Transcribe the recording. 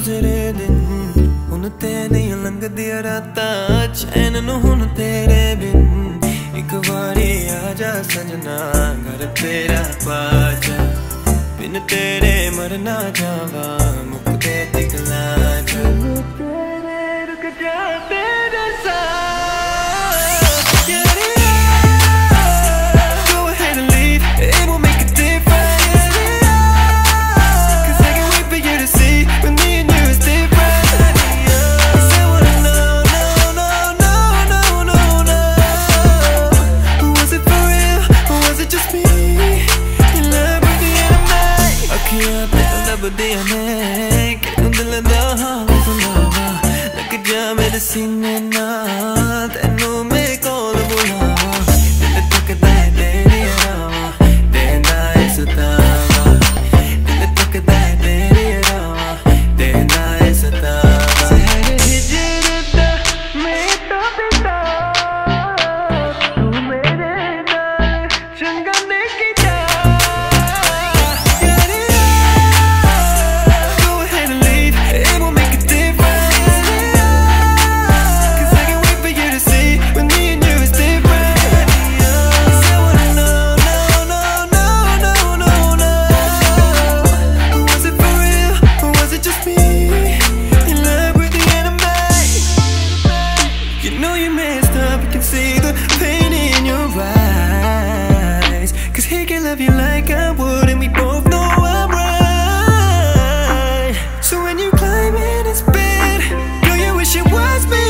गुजरे दिन हुन ते नहीं लंघदियां रातां चैन नूं हुन तेरे बिन एक बारी आजा सजना घर तेरा पाजा बिन तेरे मर ना जावा मुकदे दिखला जा तेरे रुक जा तेरे साथ दिया मैं क्यों दिल दा हाल सुनावा लग जा मेरे सीने नाल तेनू मेरे कोल बुलावा दिल तकदा है तेरी रावा देंदा है सतावा दिल तकदा है तेरी रावा देंदा है सतावा सहर हिजर दा मैं तो पिता तू मेरे नाल चंगा नहीं जा See the pain in your eyes, 'cause he can love you like I would, and we both know I'm right. So when you climb in his bed, girl, you wish it was me.